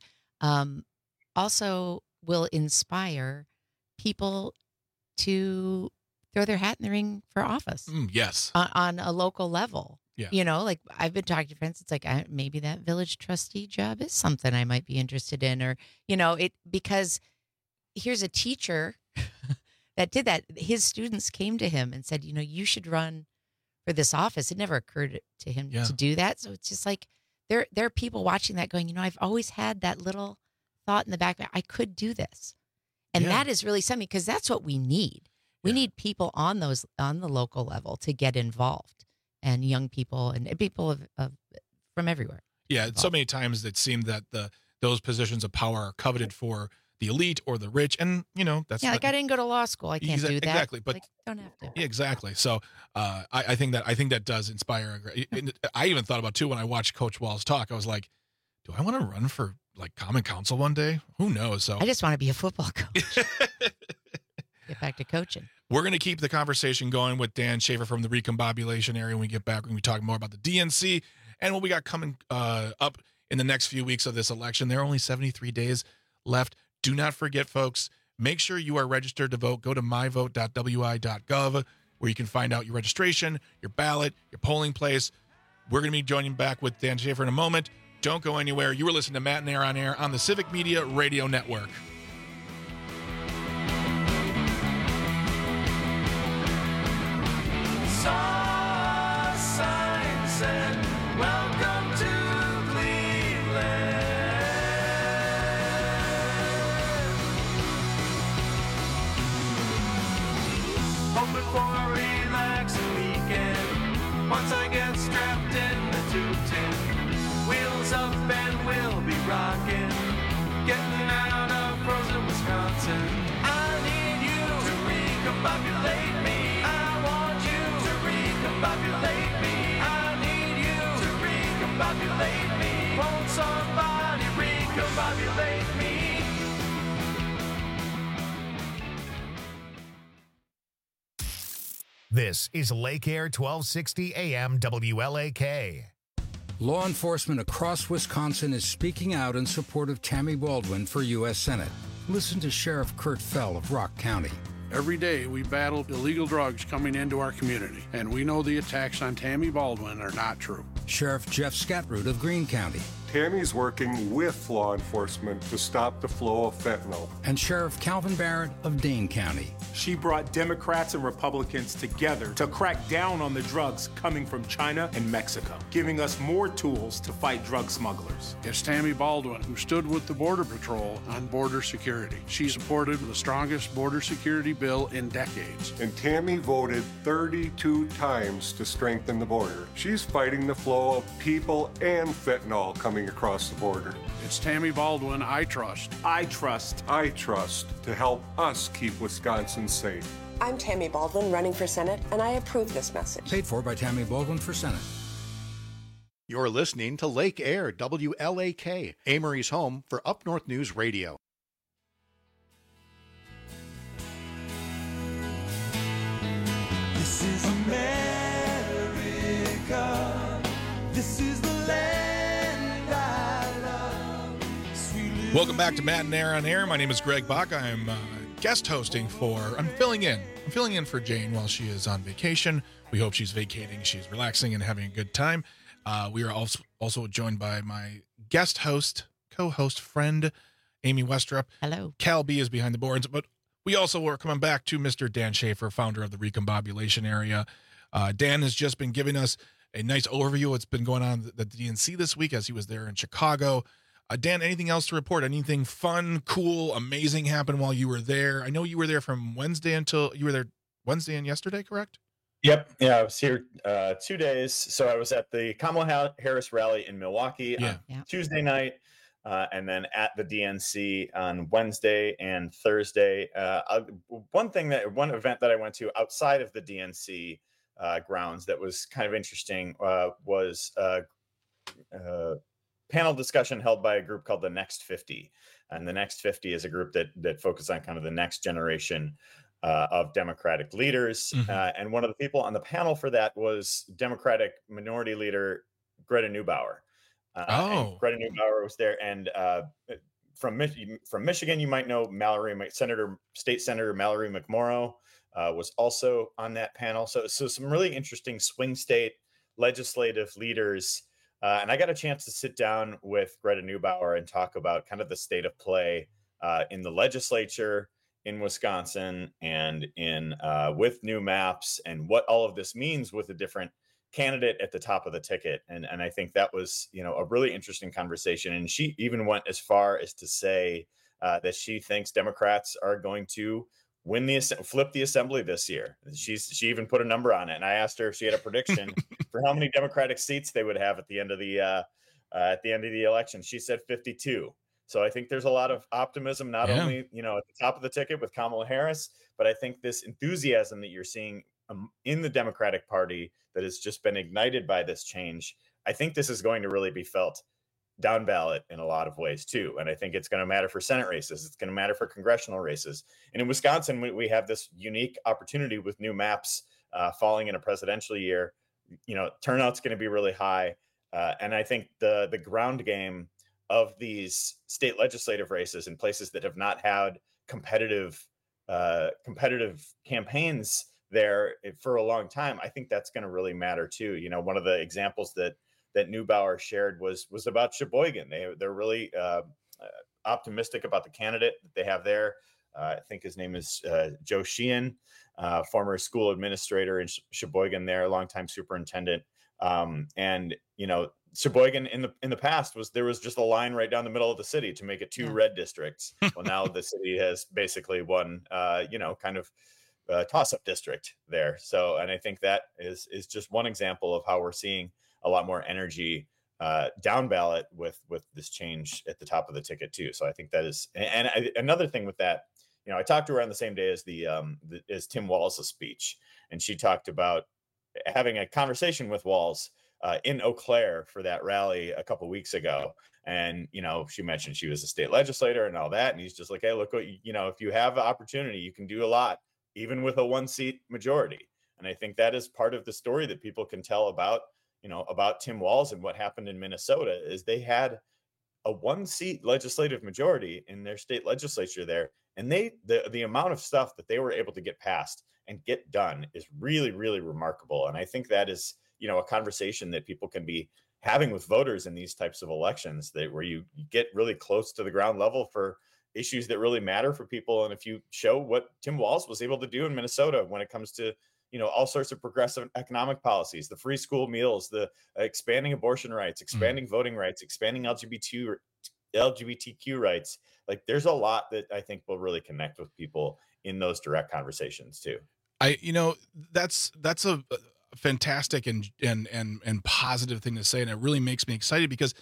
also will inspire people to throw their hat in the ring for office. Yes. On a local level. Yeah. Like I've been talking to friends. It's like maybe that village trustee job is something I might be interested in, or because here's a teacher that did that. His students came to him and said, you should run for this office. It never occurred to him to do that. So it's just like there are people watching that going, I've always had that little thought in the back, I could do this. And that is really something, because that's what we need. We need people on the local level to get involved, and young people and people from everywhere. Yeah. So many times it seemed that those positions of power are coveted for the elite or the rich, and that's I didn't go to law school. I can't do that. Exactly, but don't have to. Yeah, exactly. So I think that does inspire. I even thought about too when I watched Coach Walz talk. I was like, do I want to run for like Common Council one day? Who knows? So I just want to be a football coach. Get back to coaching. We're going to keep the conversation going with Dan Schaefer from the Recombobulation area. When we get back, we're going to be talking more about the DNC and what we got coming up in the next few weeks of this election. There are only 73 days left. Do not forget, folks, make sure you are registered to vote. Go to myvote.wi.gov, where you can find out your registration, your ballot, your polling place. We're going to be joining back with Dan Schaefer in a moment. Don't go anywhere. You are listening to Matt and Air on Air on the Civic Media Radio Network. Welcome to Cleveland. Hoping for a relaxing weekend. Once I get strapped in the 210, wheels up and we'll be rocking. Getting out of frozen Wisconsin. I need you to recombobulate me. I want you to recombobulate me. I need you to recombobulate me. Won't somebody recombobulate me? This is Lake Air 1260 AM WLAK. Law enforcement across Wisconsin is speaking out in support of Tammy Baldwin for U.S. Senate. Listen to Sheriff Kurt Fell of Rock County. Every day we battle illegal drugs coming into our community, and we know the attacks on Tammy Baldwin are not true. Sheriff Jeff Scatroot of Greene County. Tammy's working with law enforcement to stop the flow of fentanyl. And Sheriff Calvin Barrett of Dane County. She brought Democrats and Republicans together to crack down on the drugs coming from China and Mexico, giving us more tools to fight drug smugglers. It's Tammy Baldwin who stood with the Border Patrol on border security. She supported the strongest border security bill in decades. And Tammy voted 32 times to strengthen the border. She's fighting the flow of people and fentanyl coming across the border. It's Tammy Baldwin I trust. I trust. I trust to help us keep Wisconsin safe. I'm Tammy Baldwin running for Senate, and I approve this message. Paid for by Tammy Baldwin for Senate. You're listening to Lake Air, WLAK, Amory's home for Up North News Radio. This is America. This is the land I love. Welcome back to Matt and Air on Air. My name is Greg Bach. I'm guest hosting I'm filling in for Jane while she is on vacation. We hope she's vacating, she's relaxing and having a good time. We are also joined by my guest host, co-host friend, Amy Westrup. Hello. Cal B is behind the boards, but we also are coming back to Mr. Dan Schaefer, founder of the Recombobulation Area. Dan has just been giving us a nice overview of what's been going on at the DNC this week as he was there in Chicago. Dan, anything else to report? Anything fun, cool, amazing happened while you were there? I know you were there from Wednesday until you were there Wednesday and yesterday, correct? Yep. Yeah, I was here 2 days. So I was at the Kamala Harris rally in Milwaukee on Tuesday night, and then at the DNC on Wednesday and Thursday. One event that I went to outside of the DNC grounds that was kind of interesting was panel discussion held by a group called the Next 50. And the Next 50 is a group that focuses on kind of the next generation of Democratic leaders. Mm-hmm. And one of the people on the panel for that was Democratic Minority Leader Greta Neubauer. And Greta Neubauer was there. And from Michigan, you might know State Senator Mallory McMorrow was also on that panel. So some really interesting swing state legislative leaders. And I got a chance to sit down with Greta Neubauer and talk about kind of the state of play in the legislature in Wisconsin and with new maps and what all of this means with a different candidate at the top of the ticket. And I think that was, a really interesting conversation. And she even went as far as to say that she thinks Democrats are going to flip the assembly this year. She even put a number on it. And I asked her if she had a prediction for how many Democratic seats they would have at the end of the election. She said 52. So I think there's a lot of optimism, not only, at the top of the ticket with Kamala Harris, but I think this enthusiasm that you're seeing in the Democratic Party that has just been ignited by this change. I think this is going to really be felt down ballot in a lot of ways too. And I think it's going to matter for Senate races. It's going to matter for congressional races. And in Wisconsin, we have this unique opportunity with new maps falling in a presidential year. Turnout's going to be really high. And I think the ground game of these state legislative races in places that have not had competitive campaigns there for a long time, I think that's going to really matter too. One of the examples that Neubauer shared was about Sheboygan. They're really optimistic about the candidate that they have there. I think his name is Joe Sheehan, former school administrator in Sheboygan there, longtime superintendent. And Sheboygan in the past there was just a line right down the middle of the city to make it two red districts. Well, now the city has basically one, kind of toss-up district there. So, and I think that is just one example of how we're seeing a lot more energy down ballot with this change at the top of the ticket too. So I think that is, another thing with that, I talked to her on the same day as Tim Walz' speech, and she talked about having a conversation with Walz in Eau Claire for that rally a couple weeks ago. And, she mentioned she was a state legislator and all that. And he's just like, hey, look, if you have an opportunity, you can do a lot, even with a 1-seat majority. And I think that is part of the story that people can tell about, about Tim Walz and what happened in Minnesota is they had a 1-seat legislative majority in their state legislature there. And the amount of stuff that they were able to get passed and get done is really, really remarkable. And I think that is, a conversation that people can be having with voters in these types of elections, where you get really close to the ground level for issues that really matter for people. And if you show what Tim Walz was able to do in Minnesota when it comes to, all sorts of progressive economic policies, the free school meals, the expanding abortion rights, expanding voting rights, expanding LGBTQ rights, like there's a lot that I think will really connect with people in those direct conversations too. That's a fantastic and positive thing to say. And it really makes me excited because,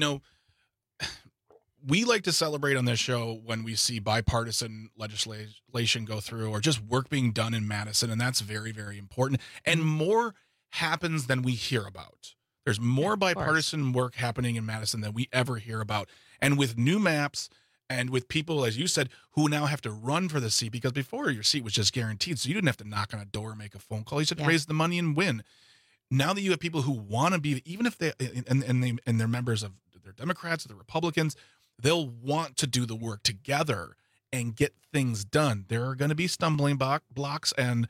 we like to celebrate on this show when we see bipartisan legislation go through or just work being done in Madison. And that's very, very important. And more happens than we hear about. There's more bipartisan work happening in Madison than we ever hear about. And with new maps and with people, as you said, who now have to run for the seat, because before your seat was just guaranteed. So you didn't have to knock on a door, make a phone call. You just had to raise the money and win. Now that you have people who want to be, even if they, and they're members of, they're Democrats or the Republicans, they'll want to do the work together and get things done. There are going to be stumbling blocks, and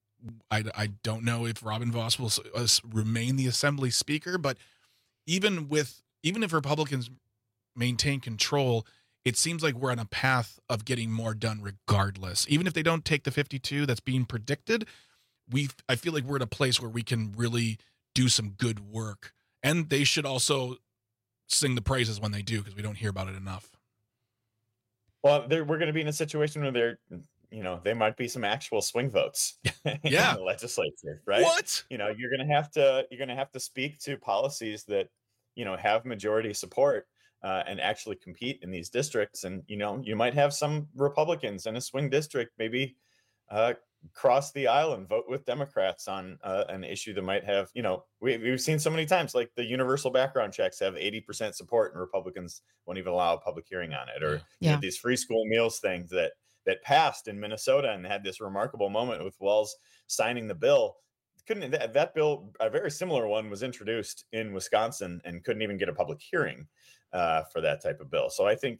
I don't know if Robin Vos will remain the Assembly Speaker, but even if Republicans maintain control, it seems like we're on a path of getting more done regardless. Even if they don't take the 52 that's being predicted, I feel like we're at a place where we can really do some good work, and they should also sing the praises when they do, because we don't hear about it enough. Well, we're going to be in a situation where there might be some actual swing votes in the legislature, right? What? You're going to have to speak to policies that, have majority support and actually compete in these districts. And, you might have some Republicans in a swing district, maybe cross the aisle and vote with Democrats on an issue that might have, we've seen so many times, like the universal background checks have 80% support and Republicans won't even allow a public hearing on it. Or these free school meals things that passed in Minnesota and had this remarkable moment with Walz signing the bill. That bill, a very similar one, was introduced in Wisconsin and couldn't even get a public hearing for that type of bill. So I think,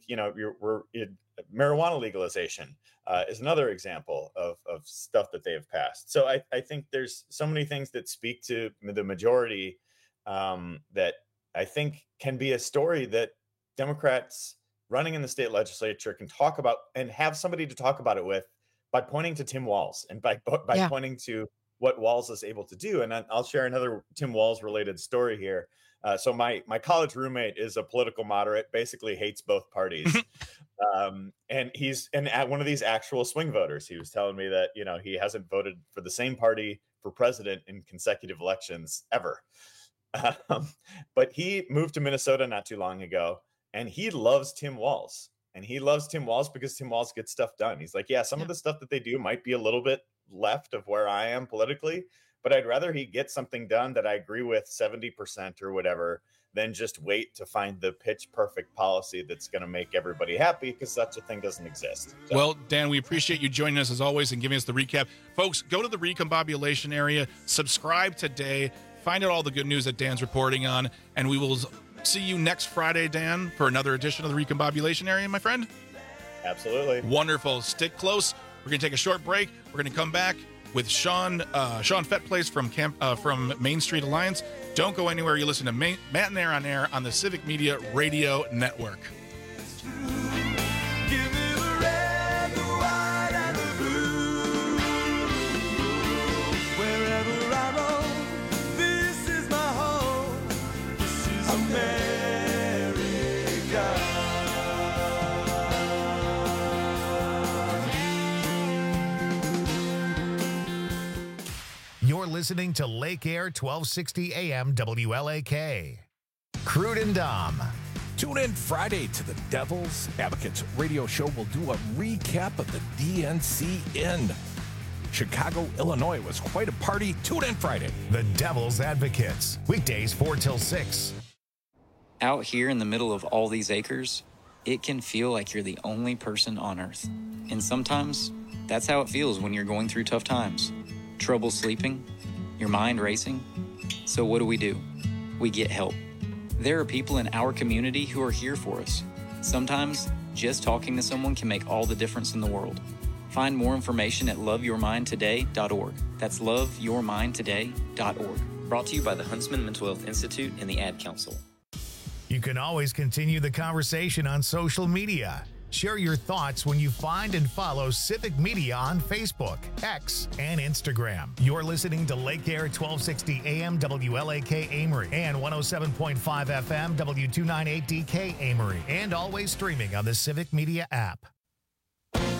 marijuana legalization is another example of stuff that they have passed. So I think there's so many things that speak to the majority that I think can be a story that Democrats running in the state legislature can talk about and have somebody to talk about it with by pointing to Tim Walz and by pointing to what Walz is able to do. And I'll share another Tim Walz related story here. So my college roommate is a political moderate, basically hates both parties. And he's one of these actual swing voters. He was telling me that, he hasn't voted for the same party for president in consecutive elections ever. But he moved to Minnesota not too long ago, and he loves Tim Walz. And he loves Tim Walz because Tim Walz gets stuff done. He's like, some of the stuff that they do might be a little bit left of where I am politically, but I'd rather he get something done that I agree with 70% or whatever than just wait to find the pitch perfect policy that's going to make everybody happy, because such a thing doesn't exist. So. Well, Dan, we appreciate you joining us as always and giving us the recap. Folks, go to the Recombobulation area, subscribe today, find out all the good news that Dan's reporting on, and we will see you next Friday, Dan, for another edition of the Recombobulation area, my friend. Absolutely. Wonderful. Stick close. We're going to take a short break. We're going to come back with Sean Fettplace from Main Street Alliance. Don't go anywhere. You listen to Matt and Air on Air on the Civic Media Radio Network. You're listening to Lake Air 1260 AM WLAK. Crude and Dom. Tune in Friday to the Devil's Advocates radio show. We'll do a recap of the DNC in Chicago, Illinois. It was quite a party. Tune in Friday. The Devil's Advocates. Weekdays 4 till 6. Out here in the middle of all these acres, it can feel like you're the only person on Earth. And sometimes that's how it feels when you're going through tough times. Trouble sleeping, Your mind racing? So what do? We get help. There are people in our community who are here for us. Sometimes, just talking to someone can make all the difference in the world. Find more information at loveyourmindtoday.org. That's loveyourmindtoday.org. Brought to you by the Huntsman Mental Health Institute and the Ad Council. You can always continue the conversation on social media. Share your thoughts when you find and follow Civic Media on Facebook, X, and Instagram. You're listening to Lake Air 1260 AM WLAK Amory and 107.5 FM W298DK Amory, and always streaming on the Civic Media app.